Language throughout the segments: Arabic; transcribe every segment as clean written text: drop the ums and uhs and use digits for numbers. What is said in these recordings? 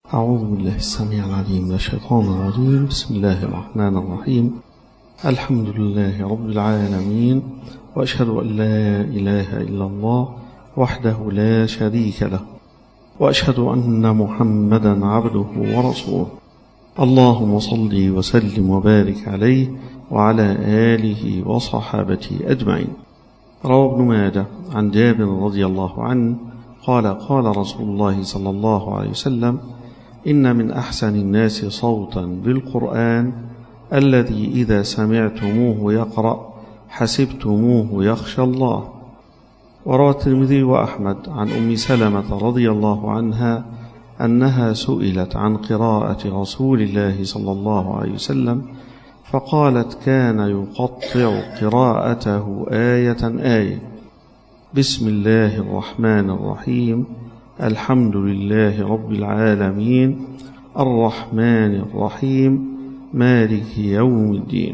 أعوذ بالله السميع العليم من الشيطان الرجيم. بسم الله الرحمن الرحيم. الحمد لله رب العالمين، وأشهد أن لا إله إلا الله وحده لا شريك له، وأشهد أن محمدا عبده ورسوله. اللهم صل وسلم وبارك عليه وعلى آله وصحابته أجمعين. روى ابن ماجه عن جابر رضي الله عنه قال قال رسول الله صلى الله عليه وسلم: إن من أحسن الناس صوتا بالقرآن الذي إذا سمعتموه يقرأ حسبتموه يخشى الله. وروى الترمذي وأحمد عن أم سلمة رضي الله عنها أنها سئلت عن قراءة رسول الله صلى الله عليه وسلم فقالت: كان يقطع قراءته آية آية: بسم الله الرحمن الرحيم، الحمد لله رب العالمين، الرحمن الرحيم، مالك يوم الدين.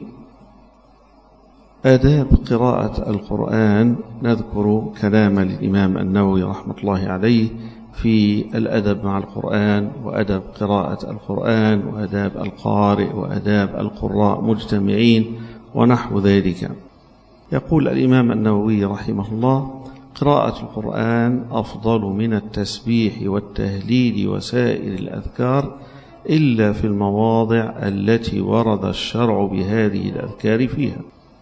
آداب قراءة القرآن. نذكر كلام الإمام النووي رحمة الله عليه في الأدب مع القرآن، وأدب قراءة القرآن، وأداب القارئ، وأداب القراء مجتمعين، ونحو ذلك. يقول الإمام النووي رحمه الله: قراءة القرآن أفضل من التسبيح والتهليل وسائر الأذكار إلا في المواضع التي ورد الشرع بهذه الأذكار فيها.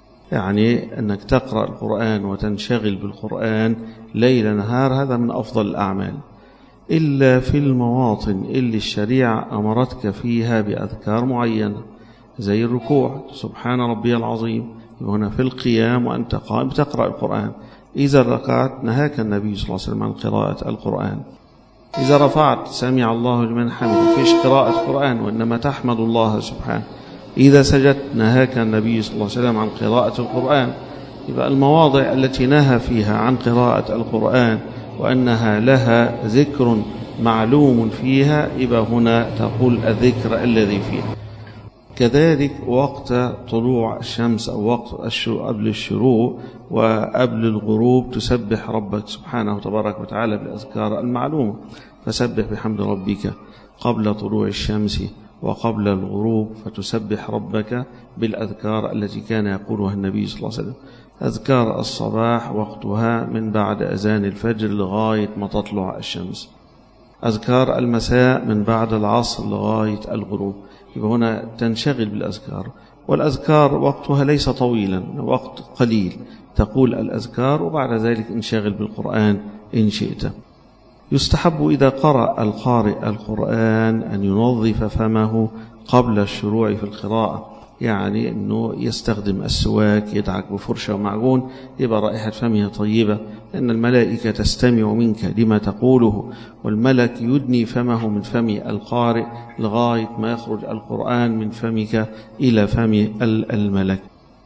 يعني أنك تقرأ القرآن وتنشغل بالقرآن ليل نهار، هذا من أفضل الأعمال، إلا في المواطن اللي الشريعة أمرتك فيها بأذكار معينة، زي الركوع سبحان ربي العظيم، هنا في القيام وأنت قائم تقرأ القرآن. إذا ركعت نهاك النبي صلى الله عليه وسلم عن قراءة القرآن. إذا رفعت سمع الله لمن حمده، فيش قراءة قرآن وإنما تحمد الله سبحانه. إذا سجدت نهاك النبي صلى الله عليه وسلم عن قراءة القرآن. يبقى المواضع التي نهى فيها عن قراءة القرآن وأنها لها ذكر معلوم فيها، يبقى هنا تقول الذكر الذي فيها. كذلك وقت طلوع الشمس أو وقت قبل الشروق وقبل الغروب تسبح ربك سبحانه وتبارك وتعالى بالأذكار المعلومة. فسبح بحمد ربك قبل طلوع الشمس وقبل الغروب، فتسبح ربك بالأذكار التي كان يقولها النبي صلى الله عليه وسلم. أذكار الصباح وقتها من بعد أذان الفجر لغاية ما تطلع الشمس. أذكار المساء من بعد العصر لغاية الغروب. يبقى هنا تنشغل بالأذكار، والأذكار وقتها ليس طويلا، وقت قليل تقول الأذكار، وبعد ذلك انشغل بالقرآن إن شئت. يستحب إذا قرأ القارئ القرآن أن ينظف فمه قبل الشروع في القراءة، يعني أنه يستخدم السواك، يدعك بفرشة ومعجون، يبقى رائحة فمه طيبة، لأن الملائكة تستمع منك لما تقوله، والملك يدني فمه من فم القارئ لغاية ما يخرج القرآن من فمك إلى فم الملك.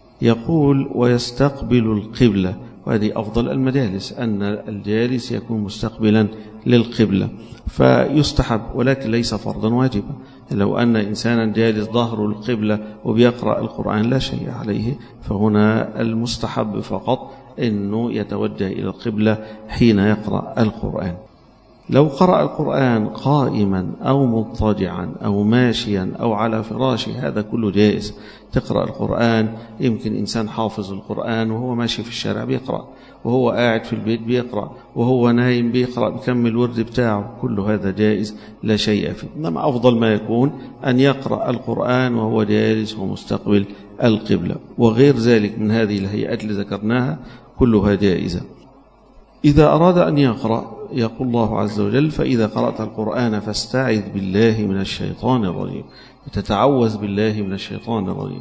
يقول: ويستقبل القبلة، وهذه أفضل المجالس، أن الجالس يكون مستقبلا للقبلة، فيستحب ولكن ليس فرضا واجبا. لو أن إنسانا جالس ظهره القبلة وبيقرأ القرآن لا شيء عليه، فهنا المستحب فقط أنه يتوجه إلى القبلة حين يقرأ القرآن. لو قرأ القرآن قائما أو مضطجعا أو ماشيا أو على فراشه، هذا كله جائز. تقرأ القرآن، يمكن إنسان حافظ القرآن وهو ماشي في الشارع بيقرأ، وهو قاعد في البيت بيقرأ، وهو نايم بيقرأ، بيكمل الورد بتاعه، كل هذا جائز لا شيء فيه. إنما أفضل ما يكون أن يقرأ القرآن وهو جالس ومستقبل القبلة، وغير ذلك من هذه الهيئات اللي ذكرناها كلها جائزة. إذا أراد أن يقرأ يقول الله عز وجل: فإذا قرأت القرآن فاستعذ بالله من الشيطان الرجيم، تتعوذ بالله من الشيطان الرجيم.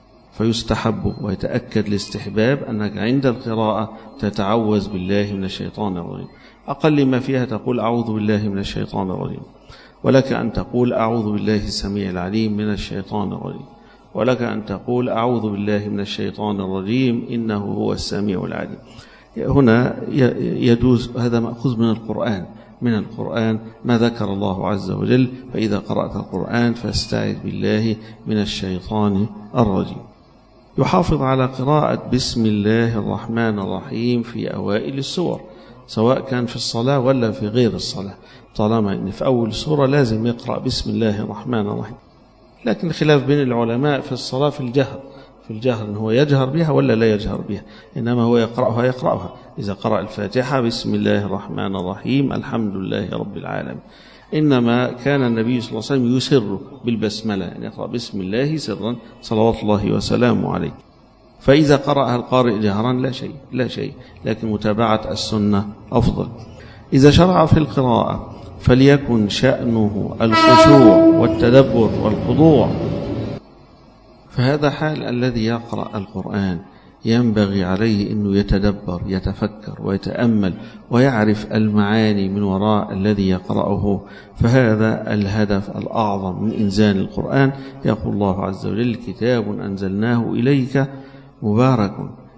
فيستحب ويتأكد الاستحباب أنك عند القراءة تتعوذ بالله من الشيطان الرجيم. أقل ما فيها تقول أعوذ بالله من الشيطان الرجيم، ولك أن تقول أعوذ بالله السميع العليم من الشيطان الرجيم، ولك أن تقول أعوذ بالله من الشيطان الرجيم إنه هو السميع العليم. هنا يجوز، هذا مأخوذ من القرآن ما ذكر الله عز وجل: فإذا قرأت القرآن فاستعذ بالله من الشيطان الرجيم. يحافظ على قراءة بسم الله الرحمن الرحيم في أوائل السور، سواء كان في الصلاة ولا في غير الصلاة. طالما إن في أول سورة لازم يقرأ بسم الله الرحمن الرحيم. لكن الخلاف بين العلماء في الصلاة في الجهر إن هو يجهر بها ولا لا يجهر بها، إنما هو يقرأها إذا قرأ الفاتحة بسم الله الرحمن الرحيم الحمد لله رب العالمين. إنما كان النبي صلى الله عليه وسلم يسر بالبسملة، يعني يقرأ بسم الله سرا صلوات الله وسلامه عليه. فإذا قرأها القارئ جهرا لا شيء، لكن متابعة السنة أفضل. إذا شرع في القراءة فليكن شأنه الخشوع والتدبر والخضوع، فهذا حال الذي يقرأ القرآن، ينبغي عليه أنه يتدبر يتفكر ويتأمل ويعرف المعاني من وراء الذي يقرأه. فهذا الهدف الأعظم من إنزال القرآن. يقول الله عز وجل كتاب أنزلناه إليك مبارك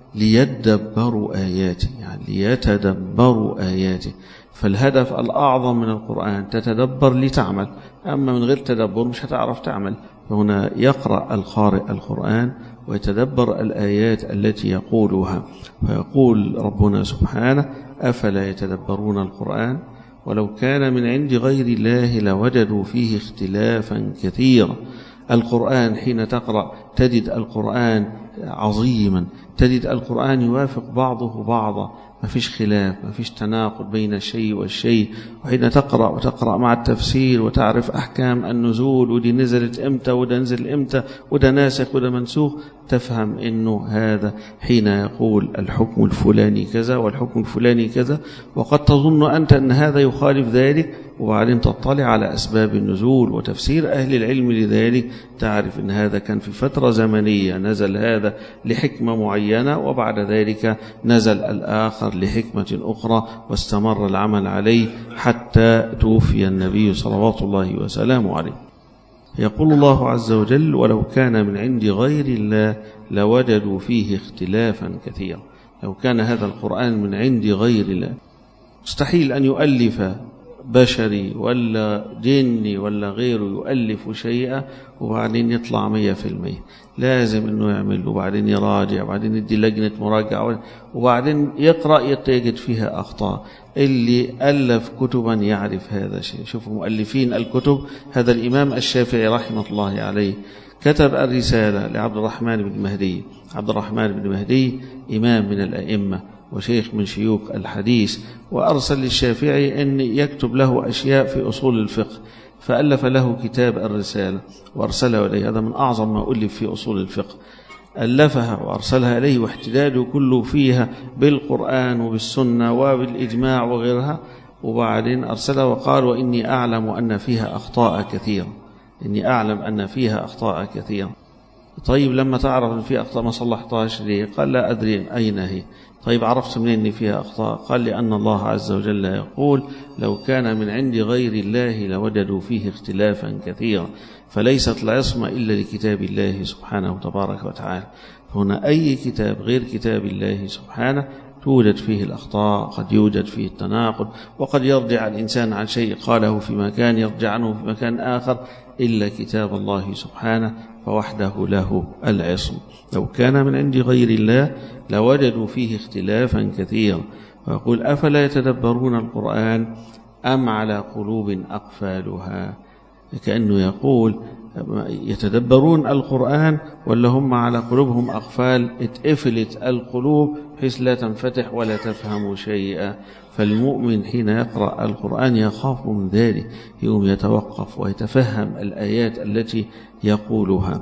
ليدبروا آياته، يعني ليتدبروا آياته. فالهدف الأعظم من القرآن تتدبر لتعمل، أما من غير تدبر مش هتعرف تعمل. فهنا يقرأ القارئ القرآن ويتدبر الآيات التي يقولها. فيقول ربنا سبحانه أفلا يتدبرون القرآن ولو كان من عند غير الله لوجدوا فيه اختلافا كثيرا. القرآن حين تقرأ تجد القرآن عظيما، تجد القرآن يوافق بعضه بعضا، ما فيش خلاف، ما فيش تناقض بين الشيء والشيء. وحين تقرأ وتقرأ مع التفسير وتعرف أحكام النزول، ودي نزلت إمتى وده نزل إمتى وده ناسخ وده منسوخ، تفهم إنه هذا حين يقول الحكم الفلاني كذا والحكم الفلاني كذا، وقد تظن أنت أن هذا يخالف ذلك، وبعدين تطلع على أسباب النزول وتفسير أهل العلم لذلك، تعرف أن هذا كان في فترة زمنية نزل هذا لحكمة معينة، وبعد ذلك نزل الآخر لحكمة أخرى، واستمر العمل عليه حتى توفي النبي صلوات الله وسلامه عليه. يقول الله عز وجل ولو كان من عند غير الله لوجدوا فيه اختلافا كثيرا. لو كان هذا القرآن من عند غير الله، مستحيل أن يؤلف بشري ولا جني ولا غيره يؤلف شيئا وبعدين يطلع 100%. لازم أنه يعمل، وبعدين يراجع، وبعدين يدي لجنة مراجعة، وبعدين يقرأ يتجد فيها أخطاء. اللي ألف كتبا يعرف هذا الشيء. شوفوا مؤلفين الكتب، هذا الإمام الشافعي رحمة الله عليه كتب الرسالة لعبد الرحمن بن مهدي. عبد الرحمن بن مهدي إمام من الأئمة وشيخ من شيوخ الحديث، وأرسل للشافعي أن يكتب له أشياء في أصول الفقه، فألف له كتاب الرسالة وأرسله إليه. هذا من أعظم ما ألف في أصول الفقه، ألفها وأرسلها إليه، واحتداده كله فيها بالقرآن وبالسنة وبالإجماع وغيرها. وبعدين أرسلها وقال وإني أعلم أن فيها أخطاء كثيرة، إني أعلم أن فيها أخطاء كثيرة. طيب لما تعرف أن فيها أخطاء ما صلحتهاش ليه؟ قال لا أدري أين هي. طيب عرفت منين أن فيها أخطاء؟ قال لأن الله عز وجل يقول لو كان من عند غير الله لوجدوا فيه اختلافا كثيرا. فليست العصمة إلا لكتاب الله سبحانه تبارك وتعالى. هنا أي كتاب غير كتاب الله سبحانه توجد فيه الأخطاء، قد يوجد فيه التناقض، وقد يرجع الإنسان عن شيء قاله في مكان يرجع عنه في مكان آخر، إلا كتاب الله سبحانه فوحده له العصم. لو كان من عند غير الله لوجدوا فيه اختلافا كثيرا. ويقول أفلا يتدبرون القرآن أم على قلوب أقفالها، كأنه يقول يتدبرون القرآن ولا هم على قلوبهم أقفال اتقفلت القلوب بحيث لا تنفتح ولا تفهم شيئا. فالمؤمن حين يقرأ القرآن يخاف من ذلك، يوم يتوقف ويتفهم الآيات التي يقولها.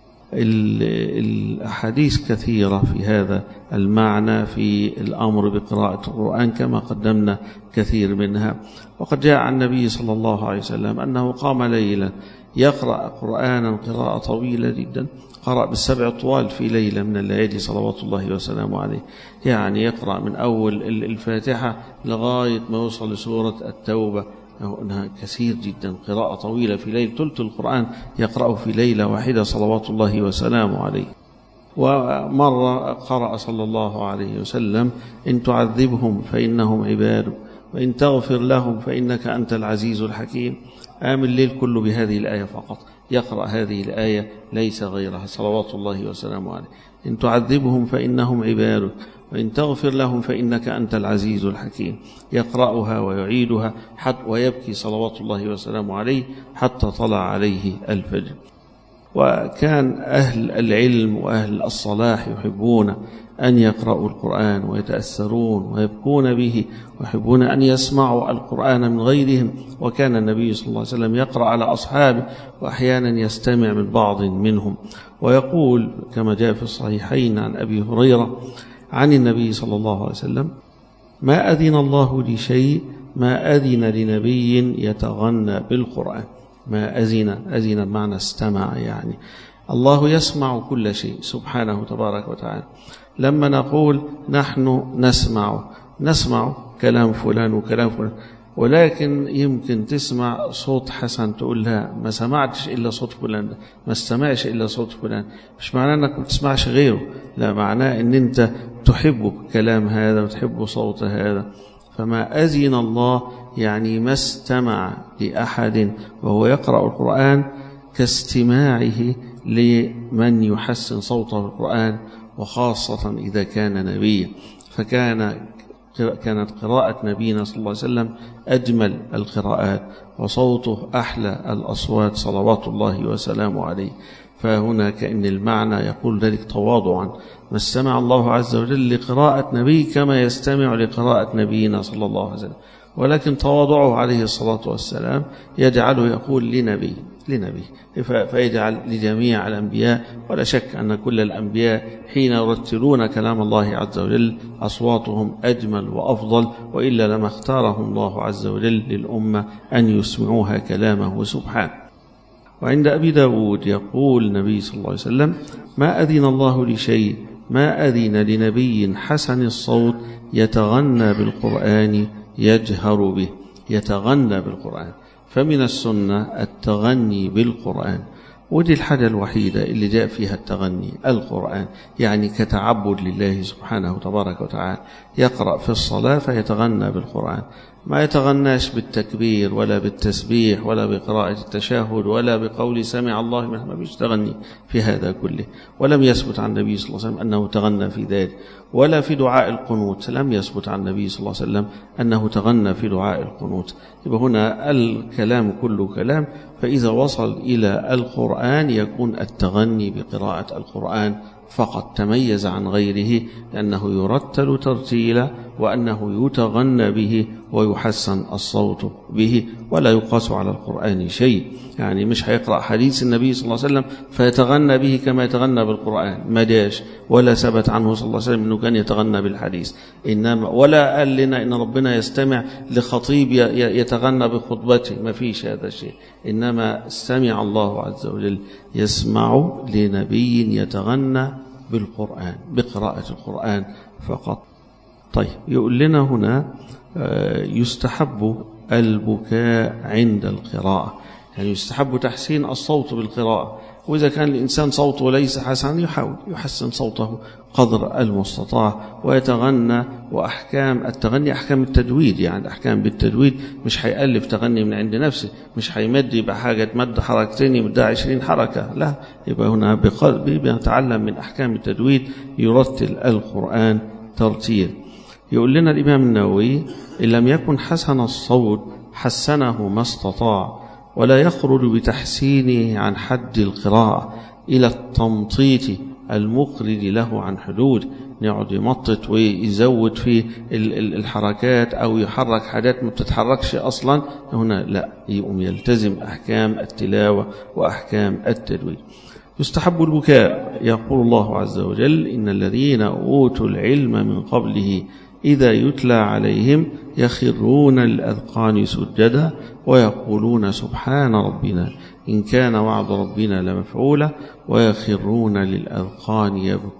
الأحاديث كثيرة في هذا المعنى في الأمر بقراءة القرآن كما قدمنا كثير منها. وقد جاء عن النبي صلى الله عليه وسلم أنه قام ليلا يقرأ قرآنا قراءة طويلة جدا، قرأ بالسبع طوال في ليلة من الليالي صلوات الله وسلامه عليه. يعني يقرأ من أول الفاتحة لغاية ما يوصل لسورة التوبة، أنها كثير جدا، قراءة طويلة في ليل، ثلث القرآن يقرأه في ليلة واحدة صلوات الله وسلامه عليه. ومرة قرأ صلى الله عليه وسلم إن تعذبهم فإنهم عباد وإن تغفر لهم فإنك أنت العزيز الحكيم. قام الليل كله بهذه الآية فقط، يقرأ هذه الآية ليس غيرها صلوات الله وسلامه عليه. إن تعذبهم فإنهم عبادك وإن تغفر لهم فإنك أنت العزيز الحكيم. يقرأها ويعيدها ويبكي صلوات الله وسلامه عليه حتى طلع عليه الفجر. وكان أهل العلم وأهل الصلاح يحبون أن يقرأوا القرآن ويتأثرون ويبكون به ويحبون أن يسمعوا القرآن من غيرهم. وكان النبي صلى الله عليه وسلم يقرأ على أصحابه وأحيانا يستمع من بعض منهم. ويقول كما جاء في الصحيحين عن أبي هريرة عن النبي صلى الله عليه وسلم: ما أذن الله لشيء ما أذن لنبي يتغنى بالقرآن. ما أذن بمعنى استمع، يعني الله يسمع كل شيء سبحانه تبارك وتعالى. لما نقول نحن نسمع كلام فلان وكلام فلان، ولكن يمكن تسمع صوت حسن تقول لا ما سمعتش إلا صوت فلان، ما استمعش إلا صوت فلان. مش معناه أنك ما تسمعش غيره، لا، معناه أن أنت تحب كلام هذا وتحب صوت هذا. فما أذن الله يعني ما استمع لأحد وهو يقرأ القرآن كاستماعه لمن يحسن صوته القرآن، وخاصة إذا كان نبيا. كانت قراءة نبينا صلى الله عليه وسلم أجمل القراءات وصوته أحلى الأصوات صلوات الله وسلامه عليه. فهنا كأن المعنى يقول ذلك تواضعا: ما استمع الله عز وجل لقراءة نبي كما يستمع لقراءة نبينا صلى الله عليه وسلم، ولكن تواضعه عليه الصلاة والسلام يجعله يقول لنبي فيجعل لجميع الأنبياء. ولا شك أن كل الأنبياء حين يرتلون كلام الله عز وجل أصواتهم أجمل وأفضل، وإلا لما اختارهم الله عز وجل للأمة أن يسمعوها كلامه سبحانه. وعند أبي داود يقول النبي صلى الله عليه وسلم: ما أذن الله لشيء ما أذن لنبي حسن الصوت يتغنى بالقرآن يجهر به. يتغنى بالقرآن، فمن السنة التغني بالقرآن، ودي الحاجة الوحيدة اللي جاء فيها التغني القرآن، يعني كتعبد لله سبحانه تبارك وتعالى. يقرأ في الصلاة فيتغنى بالقرآن، ما يتغناش بالتكبير ولا بالتسبيح ولا بقراءة التشهد ولا بقول سمع الله من حمده. مش تغني في هذا كله، ولم يثبت عن النبي صلى الله عليه وسلم أنه تغنى في ذلك، ولا في دعاء القنوت لم يثبت عن النبي صلى الله عليه وسلم أنه تغنى في دعاء القنوت. يبقى هنا الكلام كله كلام، فإذا وصل إلى القرآن يكون التغني بقراءة القرآن فقط، تميز عن غيره لأنه يرتل ترتيلا وأنه يتغنى به ويحسن الصوت به، ولا يقاس على القرآن شيء. يعني مش هيقرأ حديث النبي صلى الله عليه وسلم فيتغنى به كما يتغنى بالقرآن، ما جاش ولا ثبت عنه صلى الله عليه وسلم أنه كان يتغنى بالحديث، إنما ولا قال لنا إن ربنا يستمع لخطيب يتغنى بخطبته، ما فيش هذا الشيء. إنما سمع الله عز وجل يسمع لنبي يتغنى بالقرآن بقراءة القرآن فقط. طيب، يقول لنا هنا يستحب البكاء عند القراءة، يعني يستحب تحسين الصوت بالقراءة. وإذا كان الإنسان صوته ليس حسنا يحاول يحسن صوته قدر المستطاع ويتغنى. وأحكام التغني أحكام التجويد، يعني أحكام بالتجويد، مش هيألف تغني من عند نفسه، مش هيمد يبقى حاجة مد حركتين يمدها 20 حركة، لا، يبقى هنا بقلبه بيتعلم من أحكام التجويد، يرتل القرآن ترتيل. يقول لنا الإمام النووي: إن لم يكن حسن الصوت حسنه ما استطاع، ولا يخرج بتحسينه عن حد القراءة إلى التمطيط المخرج له عن حدود، يقعد يمطط ويزود في الحركات أو يحرك حاجات ما بتتحركش أصلا. هنا لا، يقوم يلتزم أحكام التلاوة وأحكام التجويد. يستحب البكاء. يقول الله عز وجل: إن الذين أوتوا العلم من قبله إذا يتلى عليهم يخرون للأذقان سجدا ويقولون سبحان ربنا إن كان وعد ربنا لمفعولا ويخرون للأذقان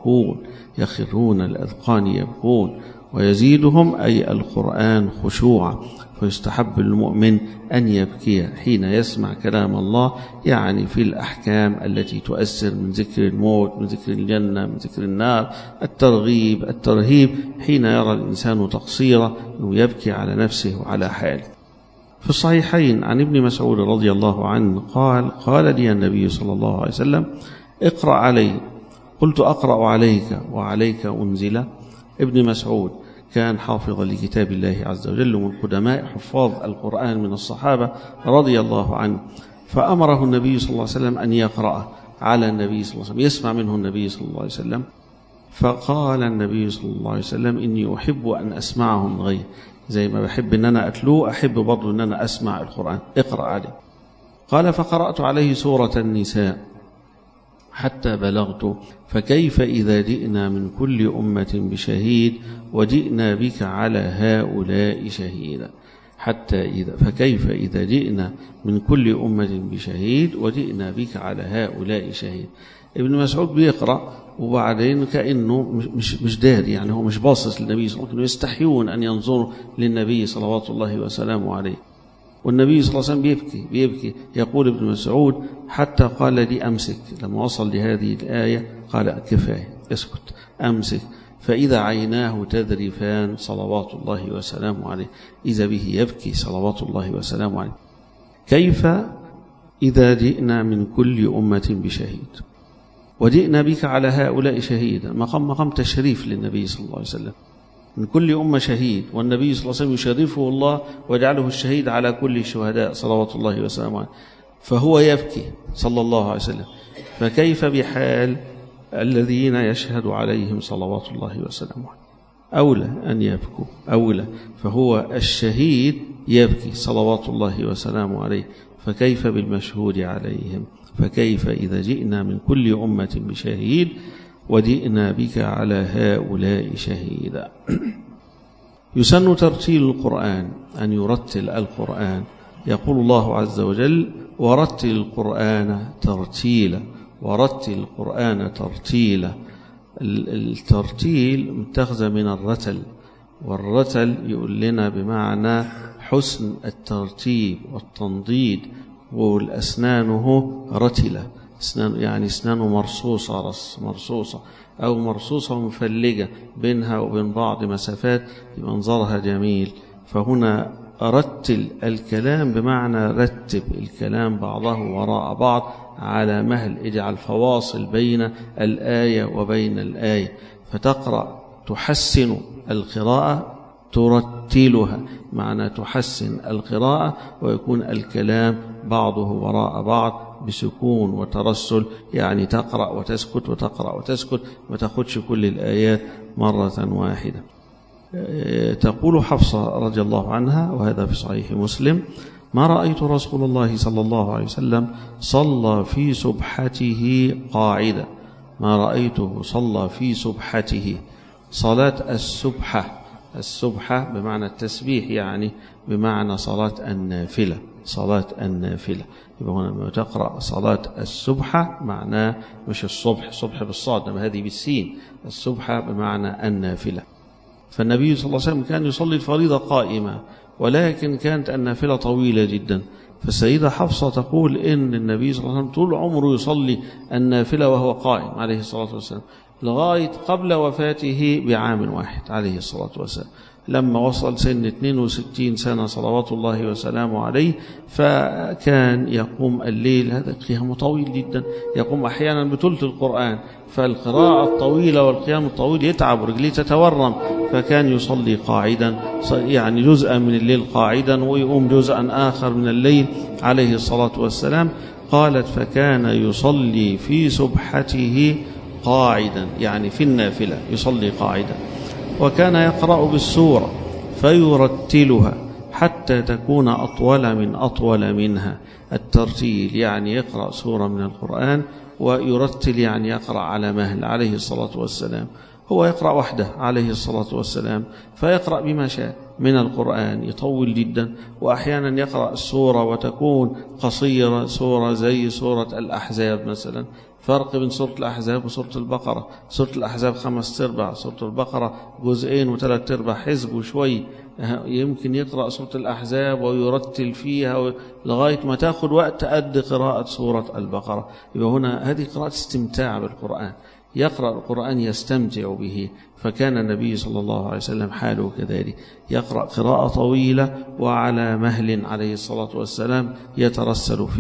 يبكون ويزيدهم أي القرآن خشوعا. فيستحب للمؤمن أن يبكي حين يسمع كلام الله، يعني في الأحكام التي تؤثر من ذكر الموت، من ذكر الجنة، من ذكر النار، الترغيب الترهيب. حين يرى الإنسان تقصيره يبكي على نفسه وعلى حاله. في الصحيحين عن ابن مسعود رضي الله عنه قال: قال لي النبي صلى الله عليه وسلم: اقرأ علي قلت أقرأ عليك وعليك أنزل. ابن مسعود كان حافظا لكتاب الله عز وجل من قدماء حفاظ القرآن من الصحابة رضي الله عنه، فأمره النبي صلى الله عليه وسلم أن يقرأ على النبي صلى الله عليه وسلم، يسمع منه النبي صلى الله عليه وسلم. فقال النبي صلى الله عليه وسلم: إني أحب أن أسمعه من غير، زي ما بحب أن أنا أتلوه أحب برضو أن أنا أسمع القرآن، اقرأ عليه. قال: فقرأت عليه سورة النساء حتى بلغت: فكيف إذا جئنا من كل أمة بشهيد وجئنا بك على هؤلاء شهيدا. فكيف إذا جئنا من كل أمة بشهيد وجئنا بك على هؤلاء شهيد. ابن مسعود بيقرأ وبعدين كأنه مش داري، يعني هو مش باصص للنبي صلى الله عليه وسلم، يستحيون أن ينظروا للنبي صلوات الله وسلامه عليه. والنبي صلى الله عليه وسلم بيبكي. يقول ابن مسعود: حتى قال لي أمسك، لما وصل لهذه الآية قال: كفاية، اسكت، أمسك. فإذا عيناه تذرفان صلوات الله وسلامه عليه، إذا به يبكي صلوات الله وسلامه عليه. كيف إذا جئنا من كل أمة بشهيد وجئنا بك على هؤلاء شهيدا. مقام تشريف للنبي صلى الله عليه وسلم، من كل أمة شهيد، والنبي صلى الله عليه وسلم يشرفه الله ويجعله الشهيد على كل الشهداء صلوات الله وسلامه عليه، فهو يبكي صلى الله عليه وسلم. فكيف بحال الذين يشهد عليهم صلوات الله وسلامه عليه؟ أولى أن يبكوا، أولى. فهو الشهيد يبكي صلوات الله وسلامه عليه، فكيف بالمشهود عليهم؟ فكيف إذا جئنا من كل أمة بشهيد وجئنا بك على هؤلاء شهيدا. يسن ترتيل القرآن، أن يرتل القرآن. يقول الله عز وجل: ورتل القرآن ترتيلا، ورتل القرآن ترتيلا. الترتيل متخذ من الرتل، والرتل يقول لنا بمعنى حسن الترتيب والتنضيد، والأسنانه رتلة، يعني أسنانه مرصوصة أو مرصوصة ومفلجة بينها وبين بعض مسافات، منظرها جميل. فهنا رتل الكلام بمعنى رتب الكلام بعضه وراء بعض على مهل، اجعل فواصل بين الآية وبين الآية، فتقرأ تحسن القراءة، ترتلها معنى تحسن القراءة، ويكون الكلام بعضه وراء بعض بسكون وترسل، يعني تقرأ وتسكت وتقرأ وتسكت، ما تاخدش كل الآيات مرة واحدة. تقول حفصة رضي الله عنها، وهذا في صحيح مسلم: ما رأيت رسول الله صلى الله عليه وسلم صلى في سبحته قاعدة. ما رأيته صلى في سبحته. صلاة السبحة بمعنى التسبيح، يعني بمعنى صلاة النافلة، صلاة النافلة. يبقى هنا لما تقرأ صلاة السبحة معناه مش الصبح بالصاد، إنما هذه بالسين، السبحة بمعنى النافلة. فالنبي صلى الله عليه وسلم كان يصلي الفريضة قائمة، ولكن كانت النافلة طويلة جدا. فالسيدة حفصة تقول إن النبي صلى الله عليه وسلم طول عمره يصلي النافلة وهو قائم عليه الصلاة والسلام، لغاية قبل وفاته بعام واحد عليه الصلاة والسلام، لما وصل سن 62 سنة صلوات الله وسلامه عليه، فكان يقوم الليل، هذا قيام طويل جدا، يقوم أحيانا بثلث القرآن، فالقراءة الطويلة والقيام الطويل يتعب ورجليه تتورم، فكان يصلي قاعدا، يعني جزءا من الليل قاعدا ويقوم جزءا آخر من الليل عليه الصلاة والسلام. قالت: فكان يصلي في سبحته قاعدا، يعني في النافلة يصلي قاعدا، وكان يقرأ بالسورة فيرتلها حتى تكون أطول منها. الترتيل يعني يقرأ سورة من القرآن، ويرتل يعني يقرأ على مهل عليه الصلاة والسلام. هو يقرأ وحده عليه الصلاة والسلام، فيقرأ بما شاء من القرآن، يطول جدا، وأحيانا يقرأ السورة وتكون قصيرة، سورة زي سورة الأحزاب مثلا. فرق بين سورة الأحزاب وسورة البقرة: سورة الأحزاب 5/4، سورة البقرة 2 و3/4 حزب وشوي. يمكن يقرأ سورة الأحزاب ويرتل فيها لغاية ما تأخذ وقت قد قراءة سورة البقرة. يبقى هنا هذه قراءة استمتاع بالقرآن، يقرأ القرآن يستمتع به. فكان النبي صلى الله عليه وسلم حاله كذلك، يقرأ قراءة طويلة وعلى مهل عليه الصلاة والسلام، يترسل فيه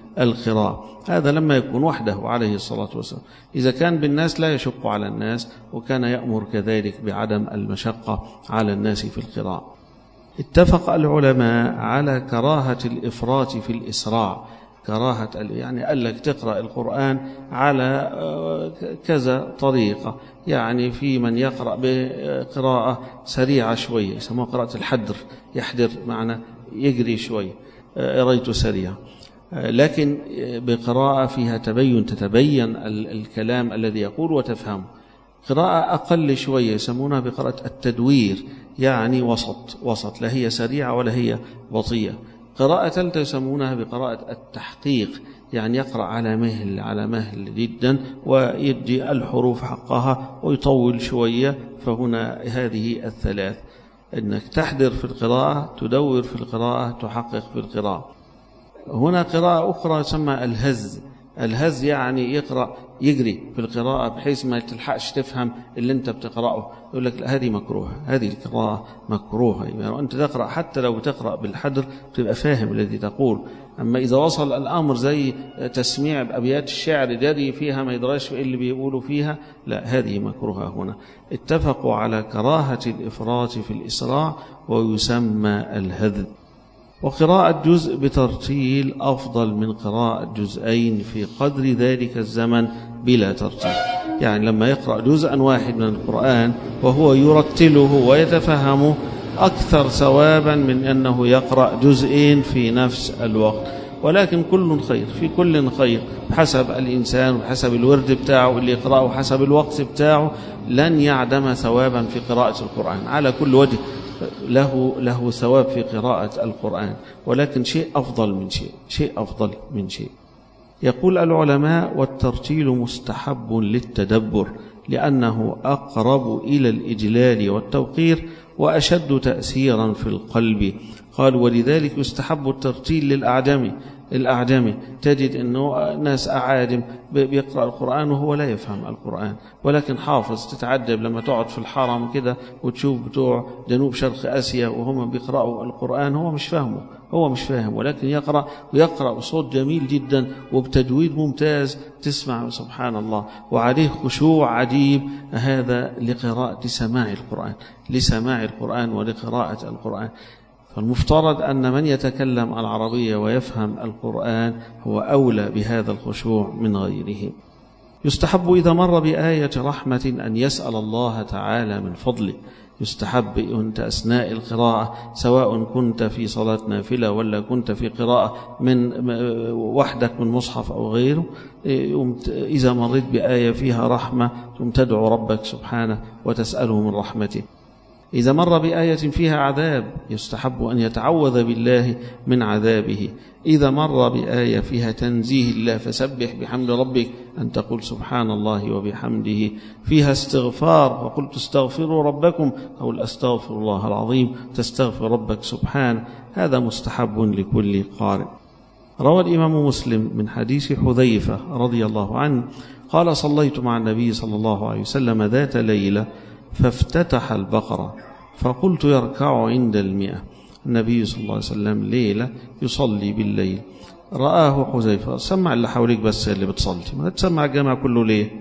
القراءة. هذا لما يكون وحده عليه الصلاة والسلام. إذا كان بالناس لا يشق على الناس، وكان يأمر كذلك بعدم المشقة على الناس في القراءة. اتفق العلماء على كراهة الإفراط في الإسراع، كراهة يعني قال لك تقرأ القرآن على كذا طريقة، يعني في من يقرأ بقراءة سريعة شوية يسموها قراءة الحدر، يحدر معنى يجري شوية، قراءته سريعة، لكن بقراءة فيها تتبين الكلام الذي يقول وتفهمه. قراءة أقل شوية يسمونها بقراءة التدوير، يعني وسط لا هي سريعة ولا هي بطيئة. قراءة ثالثة يسمونها بقراءة التحقيق، يعني يقرأ على مهل جدا ويدي الحروف حقها ويطول شوية. فهنا هذه الثلاث، أنك تحضر في القراءة، تدور في القراءة، تحقق في القراءة. هنا قراءة أخرى تسمى الهز، يعني يقرأ يجري في القراءة بحيث ما تلحقش تفهم اللي انت بتقرأه، يقول لك هذه مكروه، هذه القراءة مكروهة. يعني أنت تقرأ حتى لو تقرأ بالحدر تبقى فاهم الذي تقول. أما إذا وصل الأمر زي تسميع بأبيات الشعر جري فيها ما يدراش إيه اللي بيقولوا فيها، لا هذه مكروهة. هنا اتفقوا على كراهة الإفراط في الإسراع ويسمى الهذ. وقراءة جزء بترتيل أفضل من قراءة جزئين في قدر ذلك الزمن بلا ترتيل. يعني لما يقرأ جزءا واحد من القرآن وهو يرتله ويتفهمه أكثر ثوابا من أنه يقرأ جزئين في نفس الوقت. ولكن كل خير في كل خير، حسب الإنسان وحسب الورد بتاعه اللي يقرأه وحسب الوقت بتاعه، لن يعدم ثوابا في قراءة القرآن على كل وجه. له ثواب في قراءة القرآن، ولكن شيء أفضل من شيء. يقول العلماء: والترتيل مستحب للتدبر لأنه أقرب إلى الإجلال والتوقير وأشد تأثيرا في القلب. قال: ولذلك يستحب الترتيل الأعجمي. تجد أنه ناس أعاجم بيقرأ القرآن وهو لا يفهم القرآن، ولكن حافظ. تتعجب لما تقعد في الحرم كده وتشوف بتوع جنوب شرق آسيا وهم بيقرأوا القرآن، هو مش فاهم، ولكن يقرأ بصوت جميل جدا وبتجويد ممتاز، تسمع سبحان الله، وعليه خشوع عجيب. هذا لسماع القرآن ولقراءة القرآن. فالمفترض أن من يتكلم العربية ويفهم القرآن هو أولى بهذا الخشوع من غيره. يستحب إذا مر بآية رحمة أن يسأل الله تعالى من فضله. يستحب أنت أثناء القراءة، سواء كنت في صلاة نافلة ولا كنت في قراءة من وحدك من مصحف أو غيره، إذا مريت بآية فيها رحمة تدعو ربك سبحانه وتسأله من رحمته. إذا مر بآية فيها عذاب يستحب أن يتعوذ بالله من عذابه. إذا مر بآية فيها تنزيه الله فسبح بحمد ربك، أن تقول سبحان الله وبحمده. فيها استغفار وقلت استغفروا ربكم، أو أستغفر الله العظيم، تستغفر ربك سبحانه. هذا مستحب لكل قارئ. روى الإمام مسلم من حديث حذيفة رضي الله عنه قال: صليت مع النبي صلى الله عليه وسلم ذات ليلة فافتتح البقرة فقلت يركع عند 100. النبي صلى الله عليه وسلم ليلة يصلي بالليل، رآه حذيفة. سمع اللي حوليك بس اللي بتصلي، ما تسمع الجماعة كله ليه؟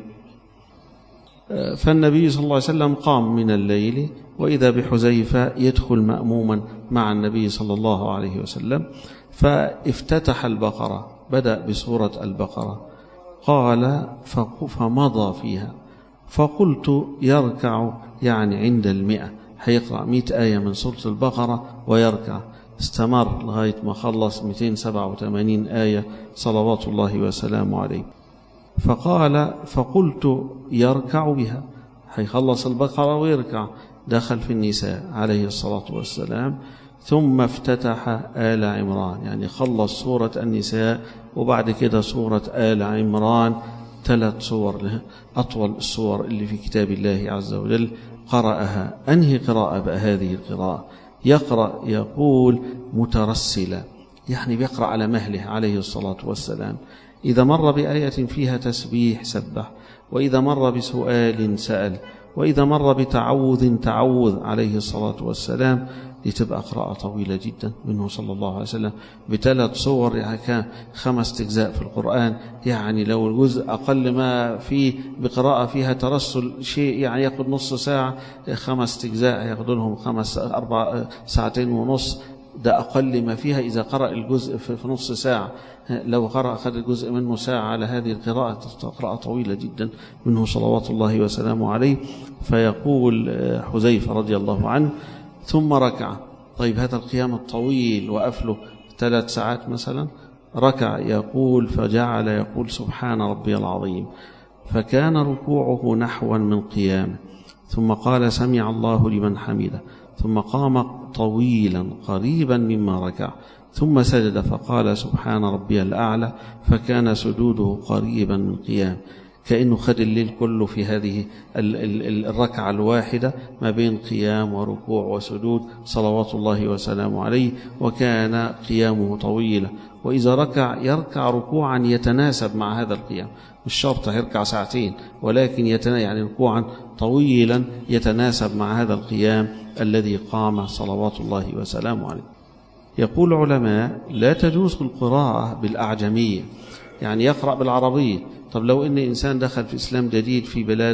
فالنبي صلى الله عليه وسلم قام من الليل وإذا بحذيفة يدخل مأموما مع النبي صلى الله عليه وسلم، فافتتح البقرة، بدأ بسورة البقرة. قال: فمضى فيها فقلت يركع، يعني عند 100، هيقرأ 100 آية من سورة البقرة ويركع. استمر لغاية ما خلص 287 آية صلوات الله وسلامه عليه. فقال: فقلت يركع بها، هيخلص البقرة ويركع. دخل في النساء عليه الصلاة والسلام، ثم افتتح آل عمران، يعني خلص سورة النساء وبعد كده سورة آل عمران، 3 صور، أطول الصور اللي في كتاب الله عز وجل. قرأها. أنهي قراءة بقى هذه القراءة؟ يقرأ يقول مترسلا، يعني بيقرأ على مهله عليه الصلاة والسلام. إذا مر بآية فيها تسبيح سبح، وإذا مر بسؤال سأل، وإذا مر بتعوذ تعوذ عليه الصلاة والسلام، دي تبقى قراءة طويلة جدا منه صلى الله عليه وسلم ب3 صور، يعني كان 5 أجزاء في القرآن. يعني لو الجزء أقل ما فيه بقراءة فيها ترسل شيء يعني يأخذ نص ساعة، 5 أجزاء يأخذ لهم 4 ساعتين ونص، ده أقل ما فيها إذا قرأ الجزء في نص ساعة. لو قرأ أخذ الجزء منه ساعة على هذه القراءة، قراءة طويلة جدا منه صلوات الله وسلامه عليه. فيقول حذيفة رضي الله عنه ثم ركع. طيب هذا القيام الطويل وقفله 3 ساعات مثلا، ركع يقول فجعل يقول سبحان ربي العظيم، فكان ركوعه نحوا من قيامه، ثم قال سمع الله لمن حمده، ثم قام طويلا قريبا مما ركع، ثم سجد فقال سبحان ربي الأعلى، فكان سجوده قريبا من قيام. كأنه خد الليل كله في هذه الركعة الواحدة ما بين قيام وركوع وسجود صلوات الله وسلامه عليه، وكان قيامه طويلا. وإذا ركع يركع ركوعا يتناسب مع هذا القيام، مش شرط يركع ساعتين، ولكن يعني ركوعا طويلا يتناسب مع هذا القيام الذي قام صلوات الله وسلامه عليه. يقول علماء لا تجوز القراءة بالأعجمية، يعني يقرأ بالعربية. طب لو إن إنسان دخل في إسلام جديد في بلاد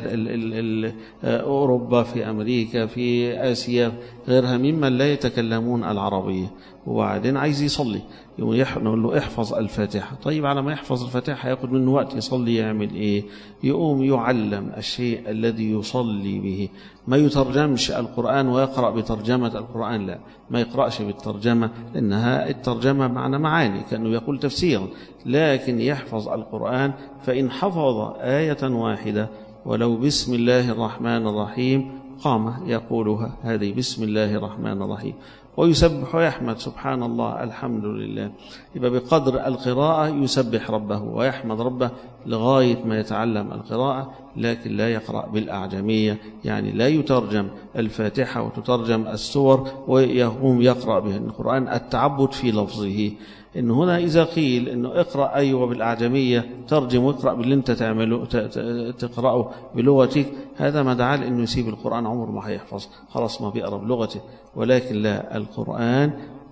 أوروبا، في أمريكا، في آسيا غيرها ممن لا يتكلمون العربية، وبعدين عايز يصلي، نقول له احفظ الفاتحة. طيب على ما يحفظ الفاتحة يأخذ منه وقت، يصلي يعمل إيه؟ يقوم يعلم الشيء الذي يصلي به. ما يترجمش القرآن ويقرأ بترجمة القرآن، لا، ما يقرأش بالترجمة، لأنها الترجمة معنى معاني كأنه يقول تفسيرا، لكن يحفظ القرآن. فإن حفظ آية واحدة ولو بسم الله الرحمن الرحيم قام يقولها، هذه بسم الله الرحمن الرحيم، ويسبح ويحمد سبحان الله الحمد لله. يبقى بقدر القراءة يسبح ربه ويحمد ربه لغاية ما يتعلم القراءة، لكن لا يقرأ بالأعجمية، يعني لا يترجم الفاتحة وتترجم السور ويقوم يقرأ به القرآن. التعبد في لفظه، إن هنا إذا قيل إنه اقرأ أيوة بالأعجمية، ترجم واقرأ باللي أنت تعمله تقرأه بلغتك، هذا ما دعا إنه يسيب القرآن عمره ما هيحفظ، خلاص ما بيقرأ بلغته. ولكن لا، القرآن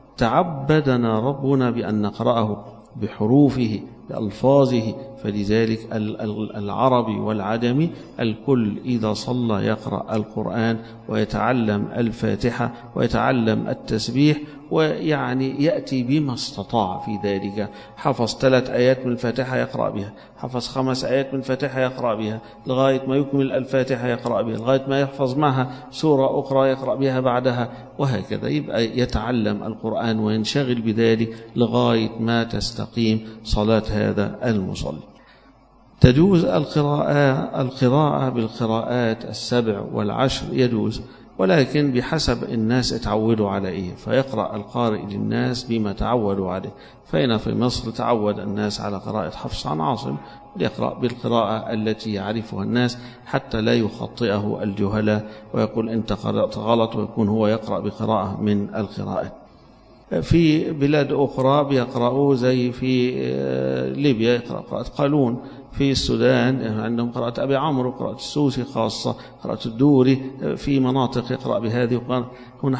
تعبدنا ربنا بأن نقرأه بحروفه بألفاظه، فلذلك العربي والعجمي الكل إذا صلى يقرأ القرآن ويتعلم الفاتحة ويتعلم التسبيح، ويعني يأتي بما استطاع في ذلك. حفظ 3 آيات من الفاتحة يقرأ بها، حفظ 5 آيات من الفاتحة يقرأ بها لغاية ما يكمل الفاتحة يقرأ بها، لغاية ما يحفظ معها سورة أخرى يقرأ بها بعدها، وهكذا. يبقى يتعلم القرآن وينشغل بذلك لغاية ما تستقيم صلاة هذا المصلي. تجوز القراءة بالقراءات 7 و10 يجوز، ولكن بحسب الناس اتعودوا على إيه، فيقرأ القارئ للناس بما تعودوا عليه. فإن في مصر تعود الناس على قراءة حفص عن عاصم، يقرأ بالقراءة التي يعرفها الناس حتى لا يخطئه الجهلاء ويقول أنت قرأت غلط، ويكون هو يقرأ بقراءة من القراءات. في بلاد أخرى بيقرأوا زي في ليبيا يقرأ قراءة قالون، في السودان عندهم قراءة أبي عمرو، قراءة السوسي خاصة، قراءة الدوري في مناطق يقرأ بهذه. هنا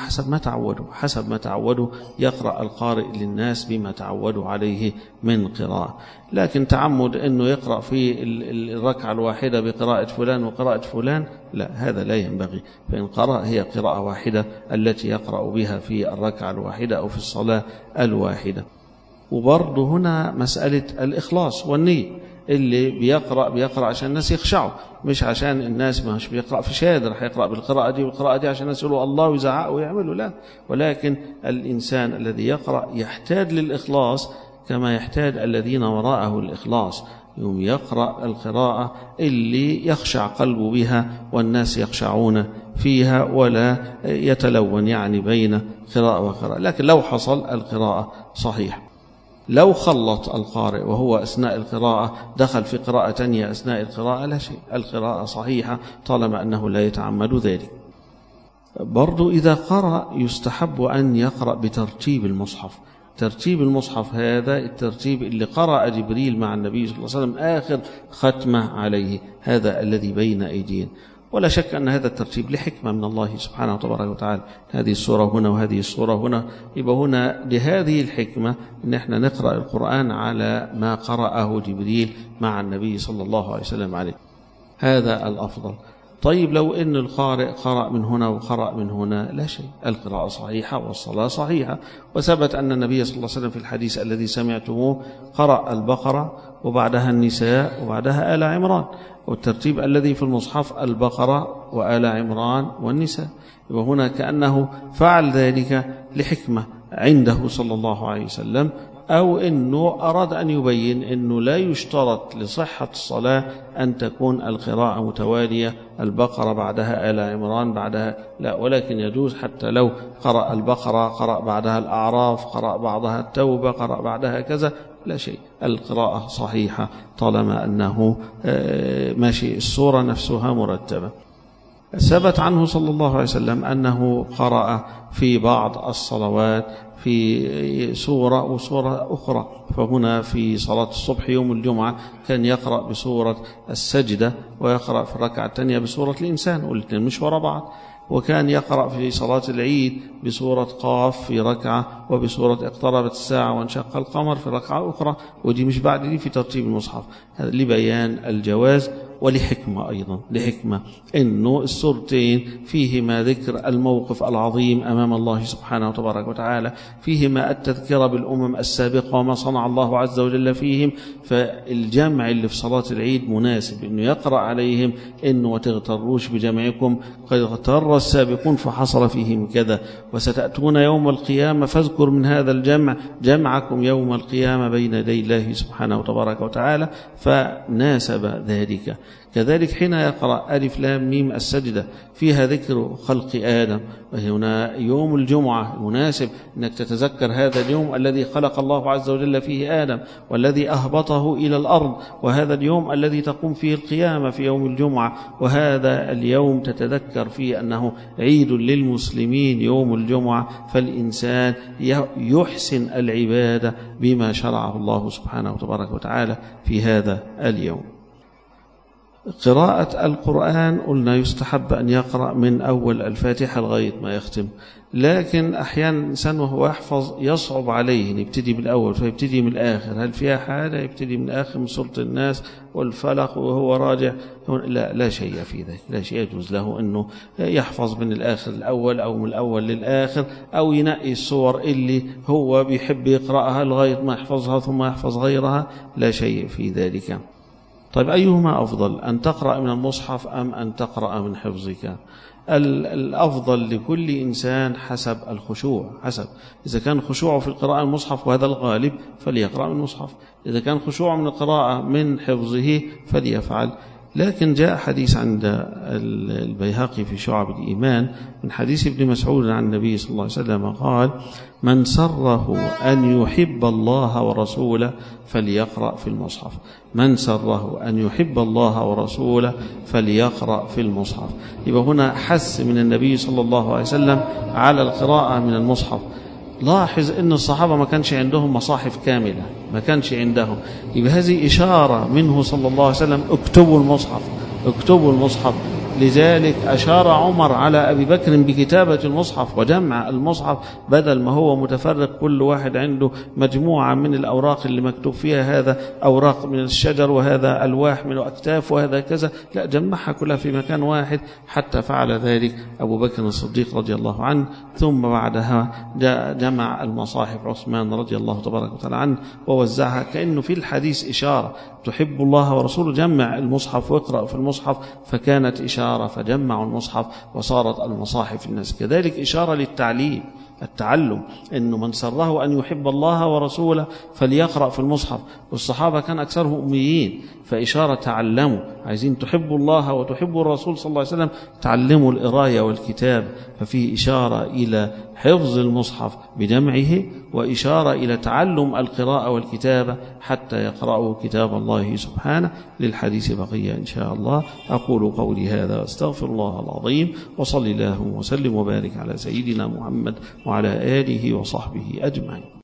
حسب ما تعودوا يقرأ القارئ للناس بما تعودوا عليه من قراءة. لكن تعمد أنه يقرأ في الركعة الواحدة بقراءة فلان وقراءة فلان، لا، هذا لا ينبغي. فإن قرأ هي قراءة واحدة التي يقرأ بها في الركعة الواحدة أو في الصلاة الواحدة. وبرضه هنا مسألة الإخلاص والنية، اللي بيقرأ عشان الناس يخشعوا، مش عشان الناس مش بيقرأ في شادر هيقرأ بالقراءة دي والقراءة دي عشان الناس يقولوا الله ويزعقوا ويعملوا، لا. ولكن الإنسان الذي يقرأ يحتاج للإخلاص كما يحتاج الذين وراءه الإخلاص، يوم يقرأ القراءة اللي يخشع قلبه بها والناس يخشعون فيها، ولا يتلون يعني بين قراءة وقراءة. لكن لو حصل القراءة صحيح، لو خلط القارئ وهو أثناء القراءة دخل في قراءة تانية أثناء القراءة لا شيء، القراءة صحيحة طالما أنه لا يتعمد ذلك. برضو إذا قرأ يستحب أن يقرأ بترتيب المصحف. ترتيب المصحف هذا الترتيب اللي قرأ جبريل مع النبي صلى الله عليه وسلم آخر ختمة عليه، هذا الذي بين أيدينا. ولا شك أن هذا الترتيب لحكمة من الله سبحانه وتبارك وتعالى، هذه السورة هنا وهذه السورة هنا، يبقى هنا لهذه الحكمة أن احنا نقرأ القرآن على ما قرأه جبريل مع النبي صلى الله عليه وسلم عليه، هذا الأفضل. طيب لو أن القارئ قرأ من هنا وقرأ من هنا لا شيء، القراءة صحيحة والصلاة صحيحة، وثبت أن النبي صلى الله عليه وسلم في الحديث الذي سمعتموه قرأ البقرة وبعدها النساء وبعدها آل عمران، والترتيب الذي في المصحف البقرة وآل عمران والنساء، وهنا كأنه فعل ذلك لحكمة عنده صلى الله عليه وسلم، أو أنه أراد أن يبين أنه لا يشترط لصحة الصلاة أن تكون القراءة متوالية، البقرة بعدها آل عمران بعدها لا، ولكن يجوز حتى لو قرأ البقرة قرأ بعدها الأعراف قرأ بعدها التوبة قرأ بعدها كذا، لا شيء، القراءة صحيحة طالما أنه ماشي السورة نفسها مرتبة. ثبت عنه صلى الله عليه وسلم أنه قرأ في بعض الصلوات في سورة وسورة أخرى، فهنا في صلاة الصبح يوم الجمعة كان يقرأ بسورة السجدة ويقرأ في الركعة الثانية بسورة الإنسان، والاثنين مش وراء بعض، وكان يقرأ في صلاة العيد بسورة قاف في ركعة وبسورة اقتربت الساعة وانشق القمر في ركعة أخرى، ودي مش بعد دي في ترتيب المصحف، هذا لبيان الجواز ولحكمة أيضا، لحكمة إنه السورتين فيهما ذكر الموقف العظيم أمام الله سبحانه وتبارك وتعالى، فيهما التذكرة بالأمم السابقة وما صنع الله عز وجل فيهم، فالجمع اللي في صلاة العيد مناسب إنه يقرأ عليهم إنه وتغتروش بجمعكم قد اغتر السابقون فحصل فيهم كذا، وستأتون يوم القيامة فاذكر من هذا الجمع جمعكم يوم القيامة بين يدي الله سبحانه وتبارك وتعالى، فناسب ذلك. كذلك حين يقرأ ألف لام ميم السجدة فيها ذكر خلق آدم، وهنا يوم الجمعة مناسب أنك تتذكر هذا اليوم الذي خلق الله عز وجل فيه آدم والذي أهبطه إلى الأرض، وهذا اليوم الذي تقوم فيه القيامة في يوم الجمعة، وهذا اليوم تتذكر فيه أنه عيد للمسلمين يوم الجمعة، فالإنسان يحسن العبادة بما شرعه الله سبحانه وتبارك وتعالى في هذا اليوم. قراءة القرآن قلنا يستحب أن يقرأ من أول الفاتحة لغاية ما يختم، لكن أحيانا الإنسان وهو يحفظ يصعب عليه يبتدي بالأول فيبتدي من الآخر، هل فيها حاجة يبتدي من آخر من سورة الناس والفلق وهو راجع؟ لا شيء في ذلك، لا شيء يجوز له أنه يحفظ من الآخر الأول أو من الأول للآخر، أو ينقي الصور اللي هو بيحب يقرأها لغاية ما يحفظها ثم يحفظ غيرها، لا شيء في ذلك. طيب أيهما أفضل، أن تقرأ من المصحف أم أن تقرأ من حفظك؟ الأفضل لكل إنسان حسب الخشوع، حسب إذا كان خشوعه في القراءة المصحف وهذا الغالب فليقرأ من المصحف، إذا كان خشوعه من القراءة من حفظه فليفعل. لكن جاء حديث عند البيهقي في شعب الإيمان من حديث ابن مسعود عن النبي صلى الله عليه وسلم قال: من سره أن يحب الله ورسوله فليقرأ في المصحف، من سره أن يحب الله ورسوله فليقرأ في المصحف. يبقى هنا حث من النبي صلى الله عليه وسلم على القراءة من المصحف. لاحظ أن الصحابة ما كانش عندهم مصاحف كاملة، ما كانش عندهم، يبقى هذه إشارة منه صلى الله عليه وسلم: اكتبوا المصحف، اكتبوا المصحف. لذلك أشار عمر على أبي بكر بكتابة المصحف وجمع المصحف، بدل ما هو متفرق كل واحد عنده مجموعة من الأوراق اللي مكتوب فيها، هذا أوراق من الشجر وهذا ألواح من أكتاف وهذا كذا، لا، جمعها كلها في مكان واحد، حتى فعل ذلك أبو بكر الصديق رضي الله عنه، ثم بعدها جمع المصاحف عثمان رضي الله تبارك وتعالى عنه ووزعها، كأنه في الحديث إشارة: تحب الله ورسوله جمع المصحف واقرأ في المصحف، فكانت إشارة فجمعوا المصحف وصارت المصاحف الناس. كذلك إشارة للتعليم، التعلم، إنه من سره أن يحب الله ورسوله فليقرأ في المصحف، والصحابة كان أكثرهم أميين، فإشارة تعلموا، عايزين تحبوا الله وتحبوا الرسول صلى الله عليه وسلم، تعلموا القراءة والكتاب، ففيه إشارة إلى حفظ المصحف بجمعه، وإشارة إلى تعلم القراءة والكتابة حتى يقرأوا كتاب الله سبحانه. للحديث بقية إن شاء الله. أقول قولي هذا واستغفر الله العظيم، وصلي الله وسلم وبارك على سيدنا محمد وعلى آله وصحبه أجمعين.